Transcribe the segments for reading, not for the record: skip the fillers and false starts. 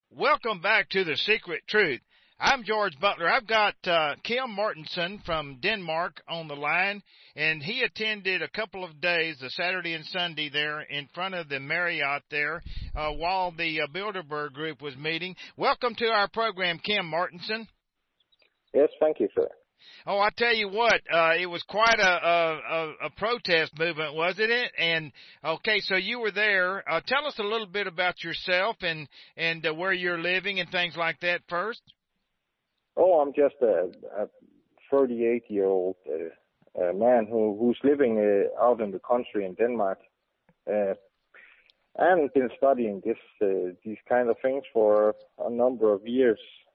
Welcome back to The Secret Truth. I'm George Butler. I've got Kim Martinson from Denmark on the line, and he attended a couple of days, the Saturday and Sunday there in front of the Marriott there while the Bilderberg group was meeting. Welcome to our program, Kim Martinson. Yes, thank you, sir. Oh, I tell you what, it was quite a protest movement, wasn't it? And okay, so you were there. Tell us a little bit about yourself and where you're living and things like that first. Oh, I'm just a 38-year-old man who's living out in the country in Denmark. I haven't been studying these kind of things for a number of years.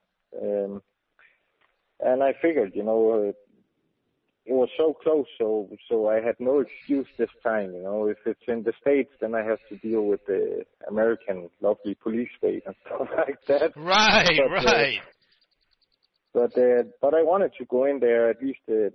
And I figured, it was so close, so I had no excuse this time. If it's in the States, then I have to deal with the American lovely police state and stuff like that. Right. But I wanted to go in there at least to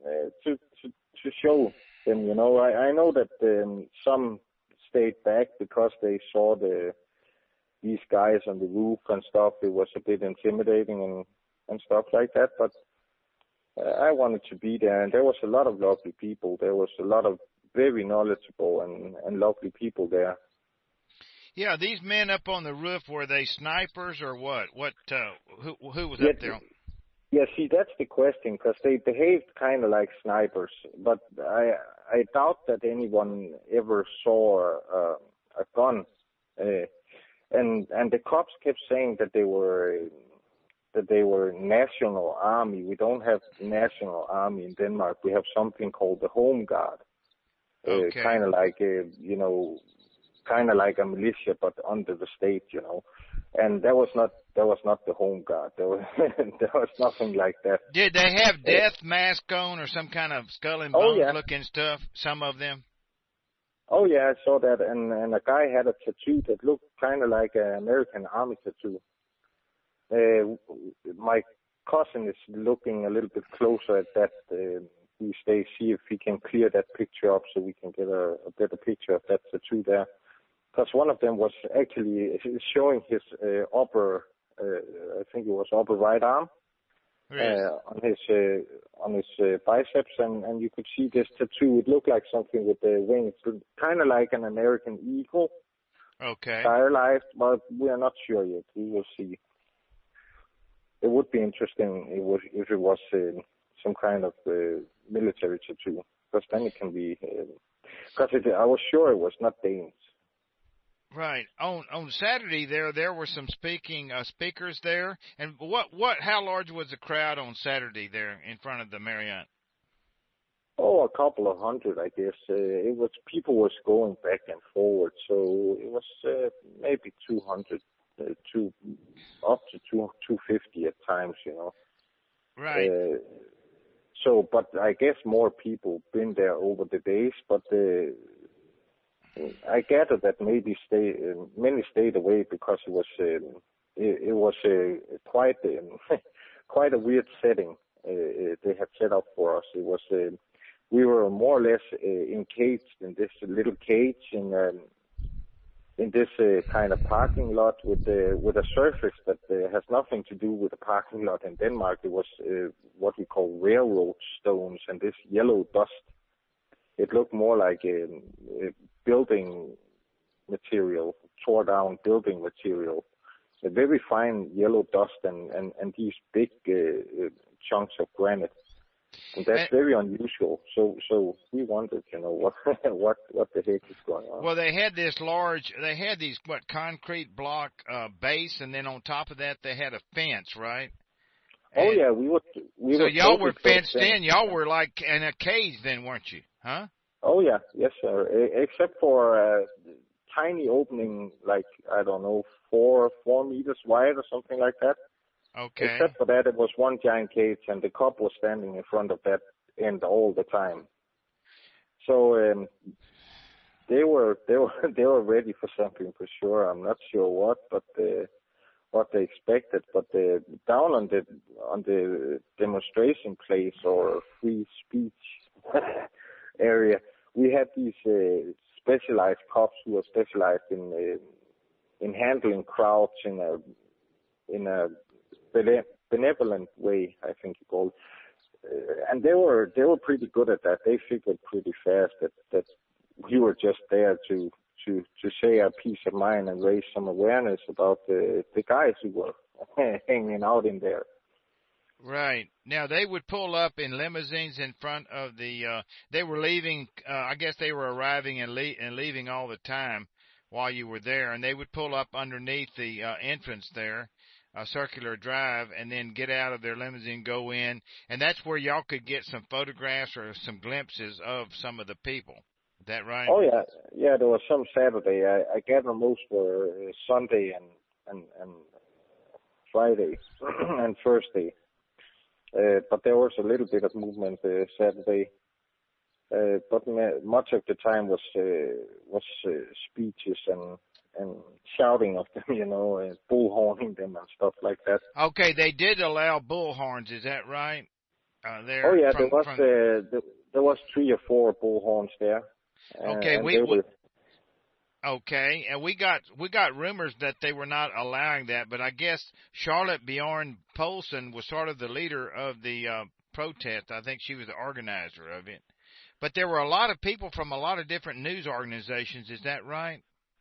show them. I know that some stayed back because they saw these guys on the roof and stuff. It was a bit intimidating and stuff like that, but I wanted to be there, and there was a lot of lovely people. There was a lot of very knowledgeable and lovely people there. Yeah, these men up on the roof, were they snipers or what? Who was up there? Yeah, see, that's the question, because they behaved kind of like snipers, but I doubt that anyone ever saw a gun. And the cops kept saying that they were National Army. We don't have National Army in Denmark. We have something called the Home Guard. Okay. Kind of like a militia, but under the state, And that was not the Home Guard. There was nothing like that. Did they have death mask on or some kind of skull and bones looking stuff? Some of them. Oh yeah, I saw that, and a guy had a tattoo that looked kind of like an American Army tattoo. My cousin is looking a little bit closer at that these days, see if he can clear that picture up so we can get a better picture of that tattoo there. Because one of them was actually showing his upper, I think it was upper right arm, on his biceps, and you could see this tattoo. It looked like something with the wings, kind of like an American eagle. Okay. Stylized, but we are not sure yet. We will see. It would be interesting if it was some kind of military tattoo, because then it can be. Because I was sure it was not Danes. Right. On Saturday there were some speakers there, and how large was the crowd on Saturday there in front of the Marriott? Oh, a couple of hundred, I guess. It was people was going back and forward, so it was maybe 200. Up to 250 at times, Right. But I guess more people been there over the days. But I gather that maybe many stayed away because it was quite quite a weird setting they had set up for us. It was we were more or less encaged in this little cage in this kind of parking lot with a surface that has nothing to do with the parking lot in Denmark. It was what we call railroad stones and this yellow dust. It looked more like a building material, tore down building material. A very fine yellow dust and these big chunks of granite. And that's very unusual. So we wondered, what the heck is going on? Well, they had these concrete block base, and then on top of that they had a fence, right? Oh yeah, we were. So y'all were fenced in. Y'all were like in a cage, then, weren't you? Huh? Oh yeah, yes sir. Except for a tiny opening, like I don't know, 4 meters wide or something like that. Okay. Except for that, it was one giant cage, and the cop was standing in front of that end all the time. So they were ready for something for sure. I'm not sure what they expected, but down on the demonstration place or free speech area, we had these specialized cops who were specialized in handling crowds in a in a benevolent way, I think you call it. And they were pretty good at that. They figured pretty fast that we were just there to say our peace of mind and raise some awareness about the guys who were hanging out in there. Right. Now, they would pull up in limousines in front of they were leaving, I guess they were arriving and leaving all the time while you were there, and they would pull up underneath the entrance there, Circular Drive, and then get out of their limousine, go in, and that's where y'all could get some photographs or some glimpses of some of the people. Is that right? Oh, yeah. Yeah, there was some Saturday. I gather most were Sunday and Friday and Thursday. But there was a little bit of movement Saturday. But much of the time was speeches and shouting of them, and bullhorning them and stuff like that. Okay, they did allow bullhorns. Is that right? There. Oh yeah, there was 3 or 4 bullhorns there. Okay, Okay, and we got rumors that they were not allowing that, but I guess Charlotte Bjorn Poulsen was sort of the leader of the protest. I think she was the organizer of it. But there were a lot of people from a lot of different news organizations. Is that right?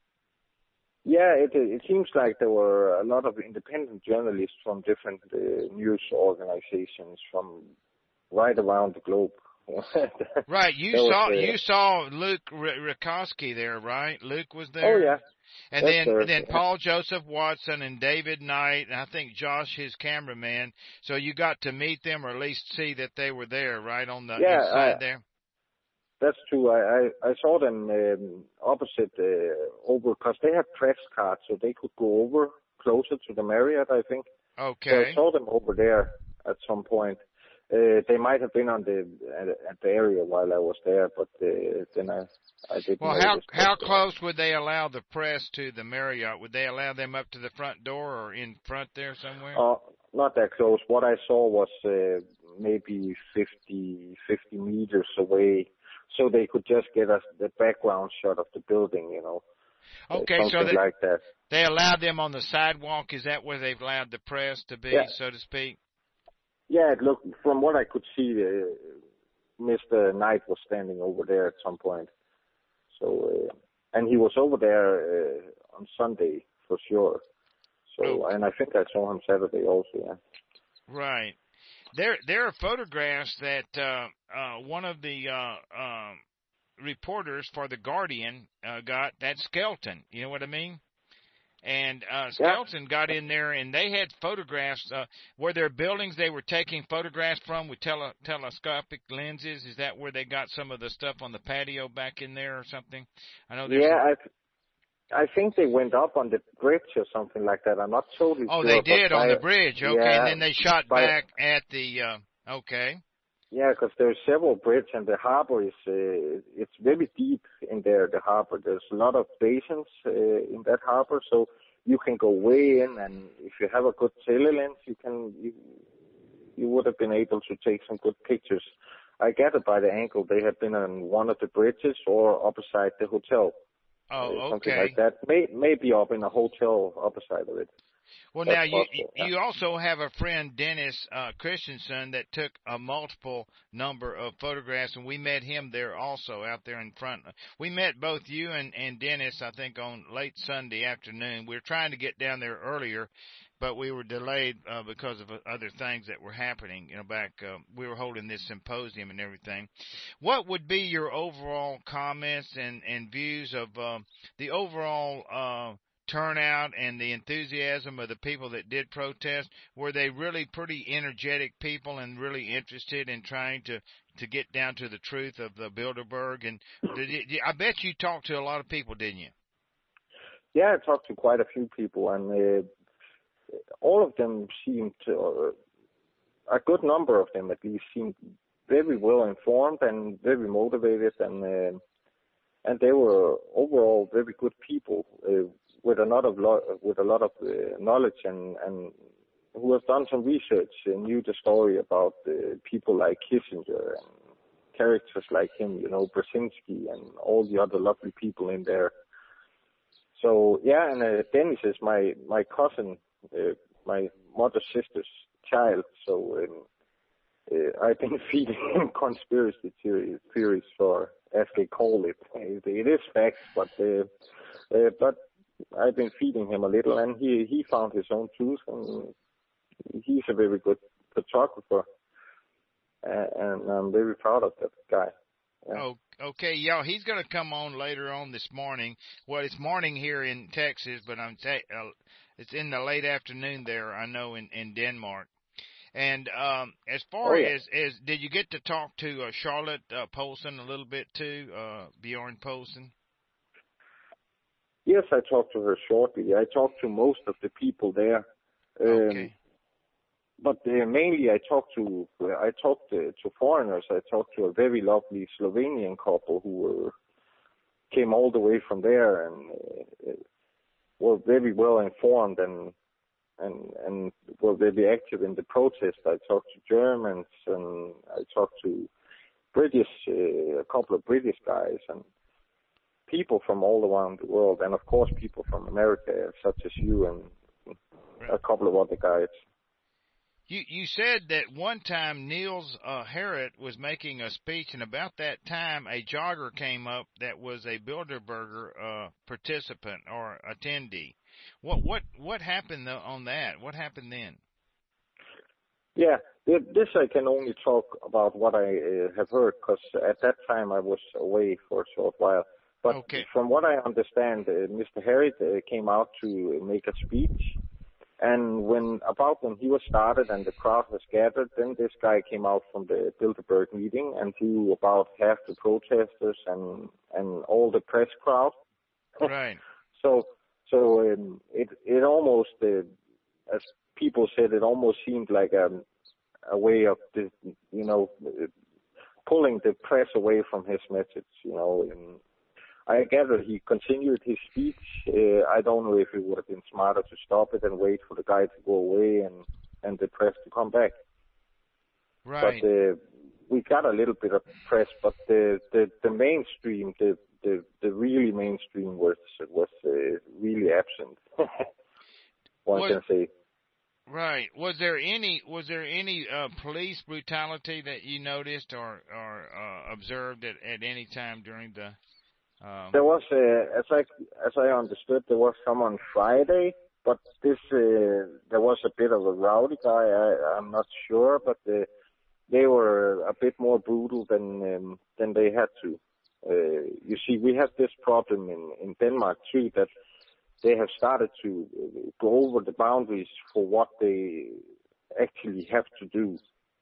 Yeah, it seems like there were a lot of independent journalists from different news organizations from right around the globe. Right, you saw Luke Rakowski there, right? Luke was there. Oh yeah. And then Paul Joseph Watson and David Knight, and I think Josh, his cameraman. So you got to meet them, or at least see that they were there, right on the inside there. That's true. I saw them opposite over, because they had press cards, so they could go over closer to the Marriott, I think. Okay. So I saw them over there at some point. They might have been at the area while I was there, but then I didn't. Well, how close would they allow the press to the Marriott? Would they allow them up to the front door or in front there somewhere? Not that close. What I saw was maybe 50 meters away, so they could just get us the background shot of the building, Okay, something so like that. They allowed them on the sidewalk. Is that where they've allowed the press to be, so to speak? Yeah, look, from what I could see, Mr. Knight was standing over there at some point. So, and he was over there on Sunday for sure. So, and I think I saw him Saturday also. Yeah. Right. There are photographs that one of the reporters for The Guardian got. That's Skelton. You know what I mean? And Skelton got in there, and they had photographs. Were there buildings they were taking photographs from with telescopic lenses? Is that where they got some of the stuff on the patio back in there or something? I know. I think they went up on the bridge or something like that. I'm not totally sure. Oh, they did on the bridge. Okay, yeah, and then they shot back at the. Okay. Yeah, because there's several bridges, and the harbor is it's very deep in there. The harbor, there's a lot of basins in that harbor, so you can go way in, and if you have a good telelens, you would have been able to take some good pictures. I gather by the angle they had been on one of the bridges or opposite the hotel. Oh, something okay. like that. Maybe up in a hotel opposite of it. Well, That's now possible, you also have a friend, Dennis Christensen, that took a multiple number of photographs, and we met him there also out there in front. We met both you and Dennis, I think, on late Sunday afternoon. We were trying to get down there earlier, but we were delayed because of other things that were happening. We were holding this symposium and everything. What would be your overall comments and views of the overall turnout and the enthusiasm of the people that did protest? Were they really pretty energetic people and really interested in trying to get down to the truth of the Bilderberg? And I bet you talked to a lot of people, didn't you? Yeah, I talked to quite a few people, and all of them seemed to, a good number of them at least, seemed very well informed and very motivated, and they were overall very good people. With a lot of knowledge and who have done some research and knew the story about people like Kissinger and characters like him, Brzezinski and all the other lovely people in there. So yeah, and Dennis is my cousin my mother's sister's child. So I've been feeding him conspiracy theories, for as they call it. It is facts, but I've been feeding him a little, and he found his own truth, and he's a very good photographer, and I'm very proud of that guy. Yeah. Oh, okay, y'all. He's going to come on later on this morning. Well, it's morning here in Texas, but it's in the late afternoon there, I know, in Denmark. And as far as did you get to talk to Charlotte Poulsen a little bit too, Bjorn Poulsen? Yes, I talked to her shortly. I talked to most of the people there. Okay. But mainly I talked to foreigners. I talked to a very lovely Slovenian couple who came all the way from there and were very well informed and were very active in the protest. I talked to Germans, and I talked to a couple of British guys, and people from all around the world, and of course people from America, such as you and a couple of other guys. You said that one time Niels Harrit was making a speech, and about that time a jogger came up that was a Bilderberger participant or attendee. What happened on that? What happened then? Yeah, this I can only talk about what I have heard, because at that time I was away for a short while. But From what I understand, Mr. Harrit came out to make a speech. And when he was started and the crowd was gathered, then this guy came out from the Bilderberg meeting and drew about half the protesters and all the press crowd. Right. So it almost, as people said, it almost seemed like a way of pulling the press away from his message. And I gather he continued his speech. I don't know if it would have been smarter to stop it and wait for the guy to go away and the press to come back. Right. But we got a little bit of press, but the mainstream, the really mainstream was really absent. One can say. Right. Was there any police brutality that you noticed or observed at any time during the? There was, as I understood, there was some on Friday, but there was a bit of a rowdy guy. I'm not sure, but they were a bit more brutal than they had to. You see, we have this problem in Denmark too, that they have started to go over the boundaries for what they actually have to do.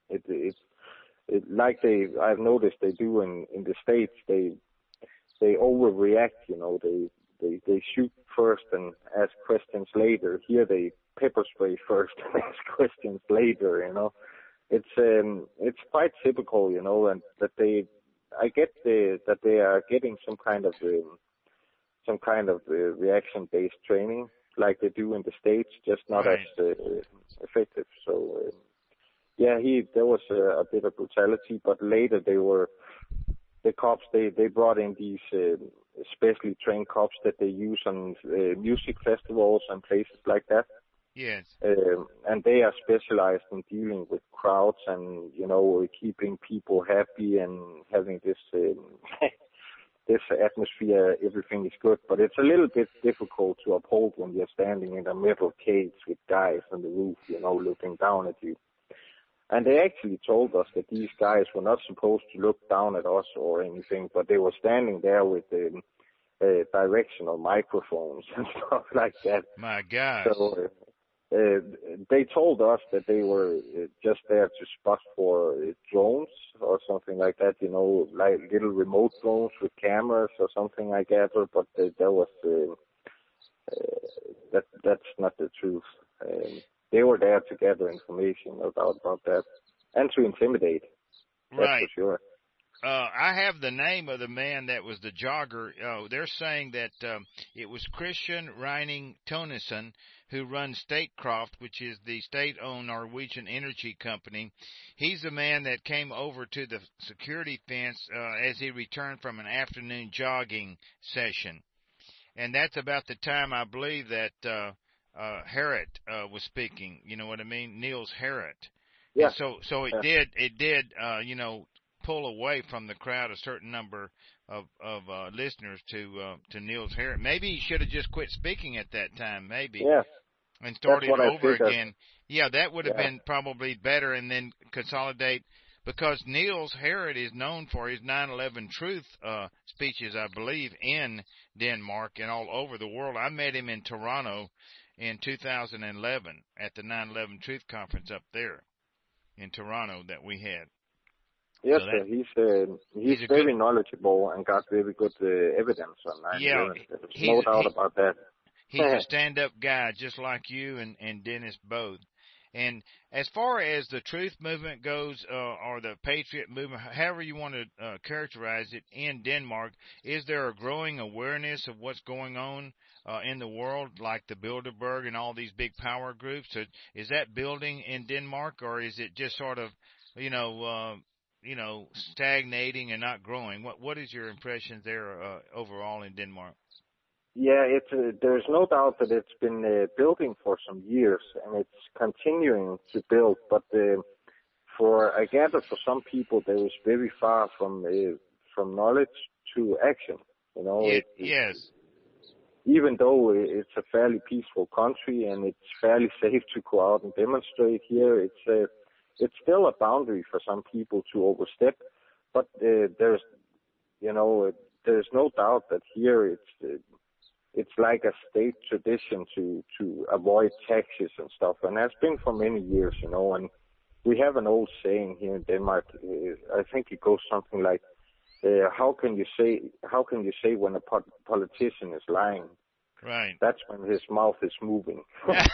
I've noticed they do in the States. They overreact, they shoot first and ask questions later. Here they pepper spray first and ask questions later, It's quite typical, and that I get that they are getting some kind of reaction-based training like they do in the States, just not as effective. So, there was a bit of brutality, but later the cops, they brought in these specially trained cops that they use on music festivals and places like that. Yes. And they are specialized in dealing with crowds and, keeping people happy and having this this atmosphere. Everything is good, but it's a little bit difficult to uphold when you're standing in a metal cage with guys on the roof, looking down at you. And they actually told us that these guys were not supposed to look down at us or anything, but they were standing there with directional microphones and stuff like that. My God. So they told us that they were just there to spot for drones or something like that, like little remote drones with cameras or something, I gather, but that's not the truth. They were there to gather information, no doubt about that, and to intimidate. That's right. For sure. I have the name of the man that was the jogger. They're saying that it was Christian Reining Tonesen, who runs Statkraft, which is the state-owned Norwegian energy company. He's the man that came over to the security fence as he returned from an afternoon jogging session. And that's about the time, I believe, that Harriet was speaking. You know what I mean? Niels Harriet. Yeah. And so it did pull away from the crowd a certain number of listeners to Niels Harriet. Maybe he should have just quit speaking at that time, maybe. Yeah. And started over again. Yeah, that would have Yeah. been probably better, and then consolidate, because Niels Harriet is known for his 9/11 Truth speeches, I believe, in Denmark and all over the world. I met him in Toronto in 2011 at the 9/11 Truth Conference up there in Toronto that we had. Yes, So sir. He's very knowledgeable and got very good evidence on 9/11. Yeah, There's no doubt about that. He's a stand-up guy, just like you and Dennis both. And as far as the truth movement goes, or the patriot movement, however you want to characterize it, in Denmark, is there a growing awareness of what's going on in the world, like the Bilderberg and all these big power groups? So is that building in Denmark, or is it just sort of, stagnating and not growing? What is your impression there overall in Denmark? Yeah, there's no doubt that it's been building for some years, and it's continuing to build. But I gather for some people, there is very far from knowledge to action. You know, yes. Even though it's a fairly peaceful country and it's fairly safe to go out and demonstrate here, it's still a boundary for some people to overstep. But there's no doubt that here it's like a state tradition to avoid taxes and stuff, and that's been for many years, and we have an old saying here in Denmark. I think it goes something like, how can you say when a politician is lying? Right. That's when his mouth is moving.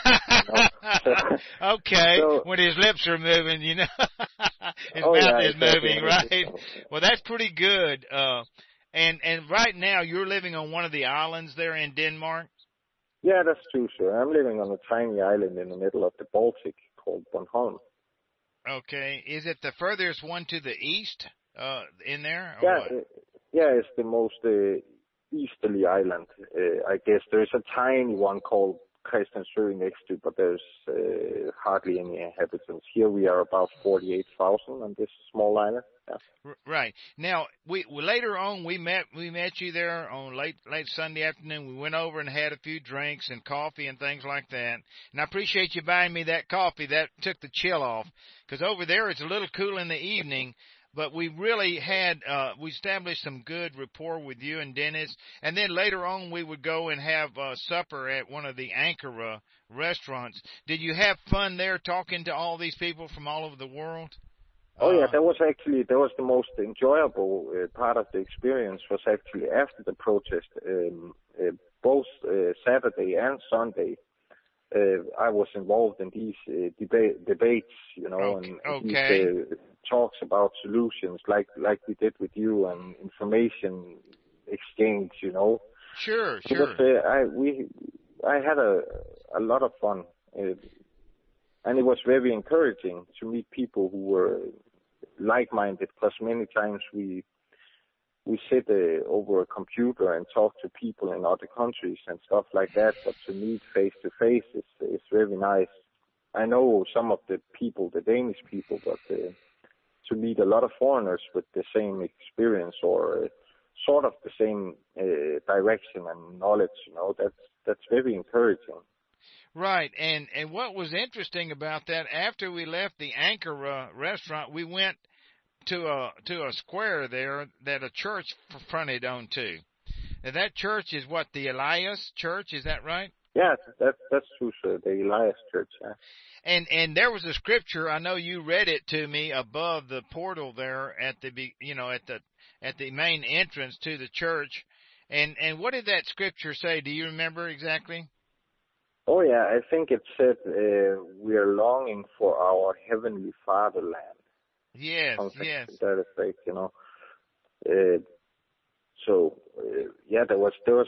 Okay. So, when his lips are moving, his mouth is moving, right? Well, that's pretty good. And right now, you're living on one of the islands there in Denmark? Yeah, that's true, sir. I'm living on a tiny island in the middle of the Baltic called Bornholm. Okay. Is it the furthest one to the east in there? It's the most easterly island. I guess there's a tiny one called Christiansø next to, but there's hardly any inhabitants. Here we are about 48,000 on this small island. Yeah. Right. Now, we later on we met you there on late Sunday afternoon. We went over and had a few drinks and coffee and things like that. And I appreciate you buying me that coffee. That took the chill off, because over there it's a little cool in the evening. But we really we established some good rapport with you and Dennis. And then later on we would go and have supper at one of the Ankara restaurants. Did you have fun there talking to all these people from all over the world? Oh yeah, that was the most enjoyable part of the experience. Was actually after the protest, both Saturday and Sunday. I was involved in these debates, and these talks about solutions, like we did with you, and information exchange. Sure. I had a lot of fun, and it was very encouraging to meet people who were like-minded, because many times we sit over a computer and talk to people in other countries and stuff like that, but to meet face-to-face is very nice. I know some of the people, the Danish people, but to meet a lot of foreigners with the same experience or sort of the same direction and knowledge, that's very encouraging. Right, and what was interesting about that, after we left the Ankara restaurant, we went to a square there that a church fronted onto. And that church is what, the Elias Church? Is that right? Yeah, that's true, sir. The Elias Church. Yeah. And there was a scripture. I know you read it to me above the portal there at the main entrance to the church. And what did that scripture say? Do you remember exactly? Oh yeah, I think it said we are longing for our heavenly fatherland. Yes, something yes. To that effect,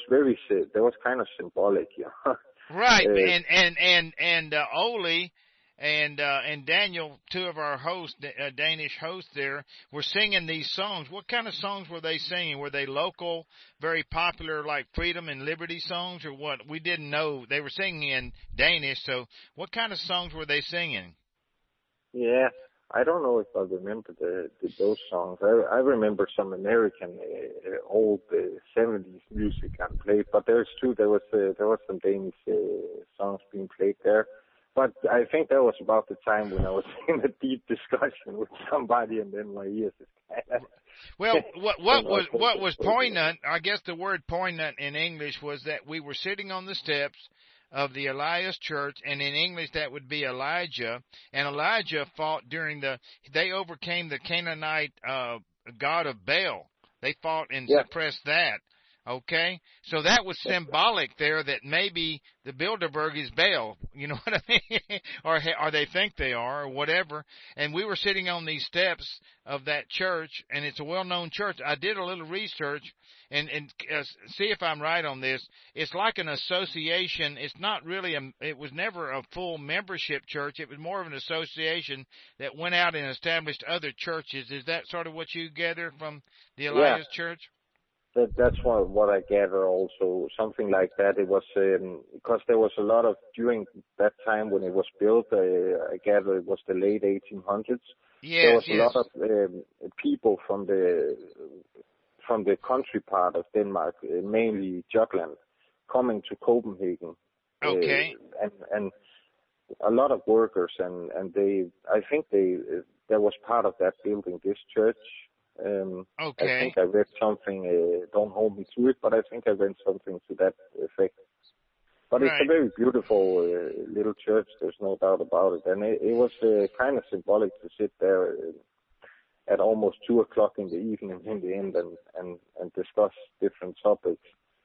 there was kind of symbolic, Right, and Ole and Daniel, two of our hosts, Danish hosts there, were singing these songs. What kind of songs were they singing? Were they local, very popular, like freedom and liberty songs, or what? We didn't know. They were singing in Danish, so what kind of songs were they singing? Yeah, I don't know if I remember those songs. I remember some American old 70s music I played, but there's true there was some Danish songs being played there. But I think that was about the time when I was in a deep discussion with somebody, and then my ears just kind of. Well, what was poignant? I guess the word poignant in English was that we were sitting on the steps of the Elias Church, and in English that would be Elijah. And Elijah fought they overcame the Canaanite god of Baal. They fought and suppressed that. Okay, so that was symbolic there that maybe the Bilderberg is Baal, you know what I mean, or they think they are, or whatever. And we were sitting on these steps of that church, and it's a well-known church. I did a little research and see if I'm right on this. It's like an association. It's not really it was never a full membership church. It was more of an association that went out and established other churches. Is that sort of what you gather from the Elias Church? That's what I gather also, something like that. It was, because there was a lot of, during that time when it was built, I gather it was the late 1800s. Yes, there was a lot of people from the country part of Denmark, mainly Jutland, coming to Copenhagen. Okay. And a lot of workers, and I think there was part of that building this church. Okay. I think I read something, don't hold me to it, but I think I read something to that effect. But It's a very beautiful little church, there's no doubt about it. And it was kind of symbolic to sit there at almost 2 o'clock in the evening in the end and discuss different topics.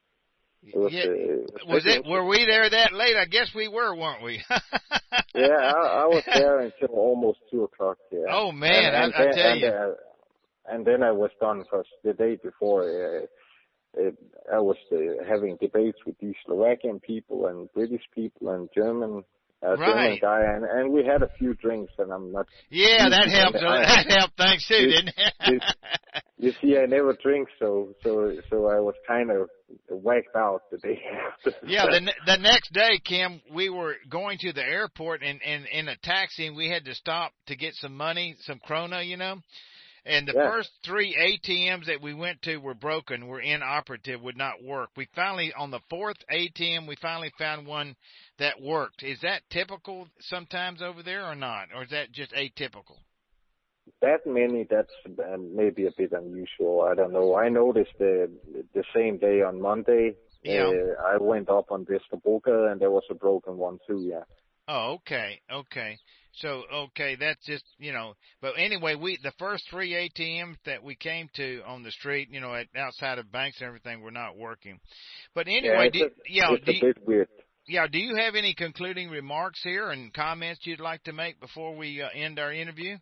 Were we there that late? I guess we were, weren't we? Yeah, I was there until almost 2 o'clock. Yeah. Oh man, I tell you. And then I was done because the day before I was having debates with these Slovakian people and British people and German guy, and we had a few drinks, and I'm not. Yeah, that helped. That helped things too, didn't it? You see, I never drink, so I was kind of whacked out the day after. Yeah, the next day, Kim, we were going to the airport, and in a taxi, and we had to stop to get some money, some krona, you know. And the first 3 ATMs that we went to were broken, were inoperative, would not work. We finally, on the fourth ATM, we finally found one that worked. Is that typical sometimes over there or not? Or is that just atypical? That many, that's maybe a bit unusual. I don't know. I noticed the same day on Monday, I went up on Vesterbrogade, and there was a broken one too, yeah. Oh, okay. So, that's just, but anyway, the first 3 ATMs that we came to on the street, outside of banks and everything were not working. But anyway, it's a bit weird. Yeah, do you have any concluding remarks here and comments you'd like to make before we end our interview?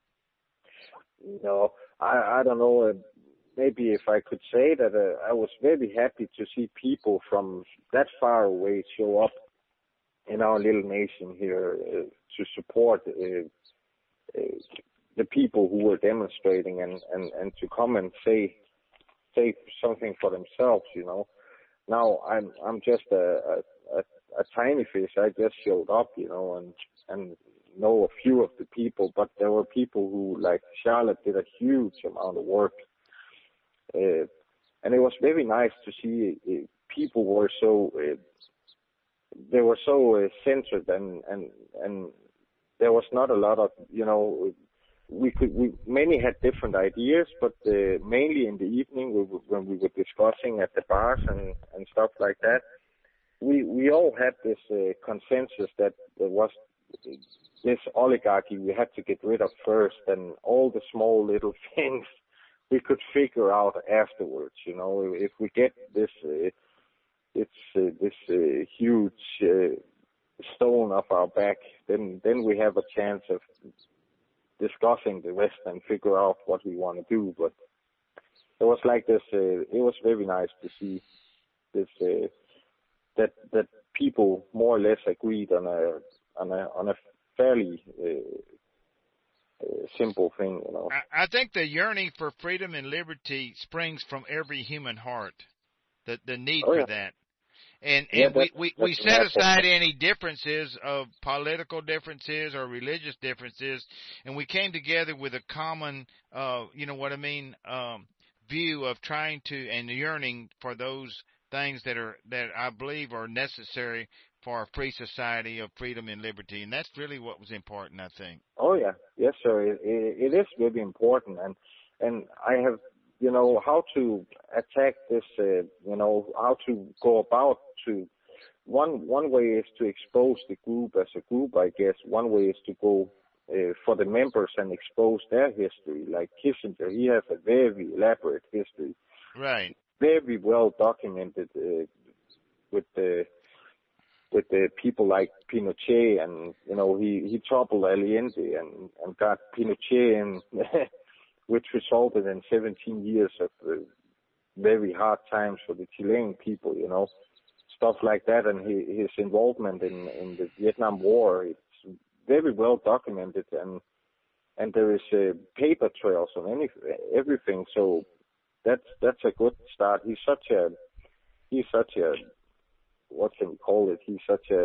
No, I don't know. Maybe if I could say that I was very happy to see people from that far away show up in our little nation here to support the people who were demonstrating and to come and say something for themselves, Now I'm just a tiny fish. I just showed up, and know a few of the people, but there were people who, like Charlotte, did a huge amount of work. And it was very nice to see people were so they were so centered, and there was not a lot of, many had different ideas, but mainly in the evening when we were discussing at the bars and stuff like that, we all had this consensus that there was this oligarchy we had to get rid of first, and all the small little things we could figure out afterwards. If we get this huge stone off our back, then we have a chance of discussing the rest and figure out what we want to do. But it was like this. It was very nice to see this that people more or less agreed on a fairly simple thing, you know. I think the yearning for freedom and liberty springs from every human heart. The need for that. And we set aside any differences of political differences or religious differences, and we came together with a common, view of trying to and yearning for those things that I believe are necessary for a free society of freedom and liberty, and that's really what was important, I think. Oh yeah, yes, sir. It is really important, and I have, how to attack this, how to go about to. One way is to expose the group as a group, I guess. One way is to go for the members and expose their history. Like Kissinger, he has a very elaborate history, right? Very well documented with the people like Pinochet, and he toppled Allende and got Pinochet in, which resulted in 17 years of very hard times for the Chilean people, stuff like that, and his involvement in the Vietnam War. It's very well documented, and there is paper trails on everything. So that's a good start. He's such a what can we call it? He's such a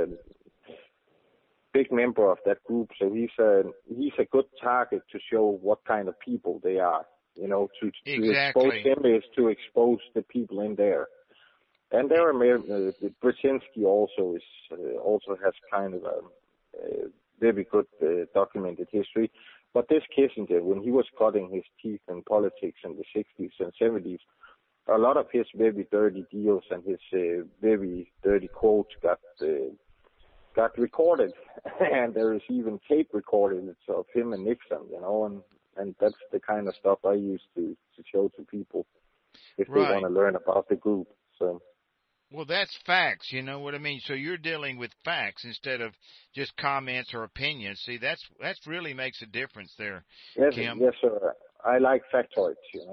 big member of that group, so he's a good target to show what kind of people they are. To expose him is to expose the people in there. And there are Brzezinski also has kind of a very good documented history. But this Kissinger, when he was cutting his teeth in politics in the 60s and 70s, a lot of his very dirty deals and his very dirty quotes got recorded, and there is even tape recorded of him and Nixon, and that's the kind of stuff I used to show to people if they want to learn about the group. So. Well, that's facts, you know what I mean? So you're dealing with facts instead of just comments or opinions. See, that's really makes a difference there, yes, Kim. Yes, sir. I like factoids,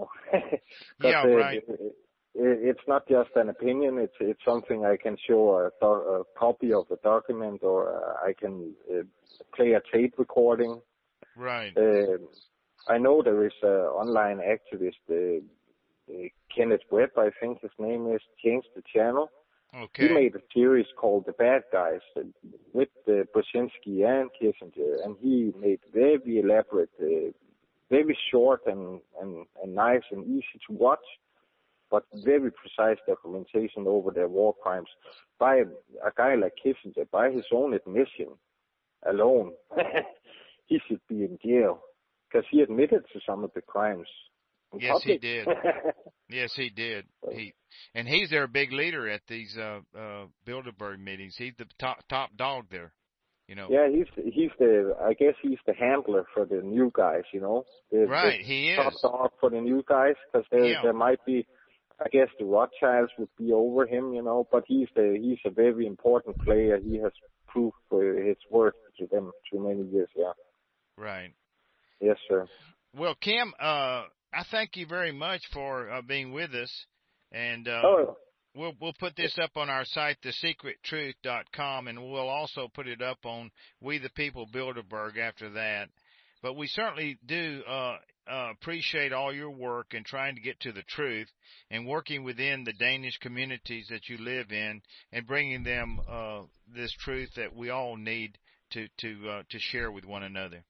Yeah, right. It's not just an opinion. It's something I can show a copy of a document, or I can play a tape recording. Right. I know there is an online activist, Kenneth Webb, I think his name is, changed the channel. Okay. He made a series called The Bad Guys with Brzezinski and Kissinger, and he made very elaborate, very short and nice and easy to watch, but very precise documentation over their war crimes by a guy like Kissinger. By his own admission alone, he should be in jail because he admitted to some of the crimes. Yes, he did. Yes, he did. He's their big leader at these Bilderberg meetings. He's the top dog there, Yeah, he's I guess he's the handler for the new guys, Right, he is. Top dog for the new guys, because there might be, I guess the Rothschilds would be over him, but he's a very important player. He has proved his worth to them through many years, yeah. Right. Yes, sir. Well, Kim, I thank you very much for being with us, and we'll put this up on our site, thesecrettruth.com, and we'll also put it up on We the People Bilderberg after that. But we certainly do appreciate all your work in trying to get to the truth and working within the Danish communities that you live in and bringing them this truth that we all need to share with one another.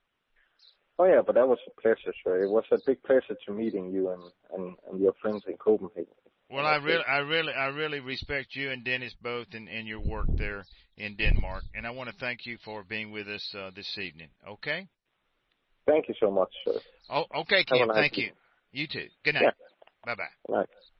Oh yeah, but that was a pleasure, sir. It was a big pleasure to meeting you and your friends in Copenhagen. Well, I really respect you and Dennis both in your work there in Denmark, and I want to thank you for being with us this evening. Okay. Thank you so much, sir. Oh, okay, Kim. Thank you. You too. Good night. Yeah. Bye bye. Good night.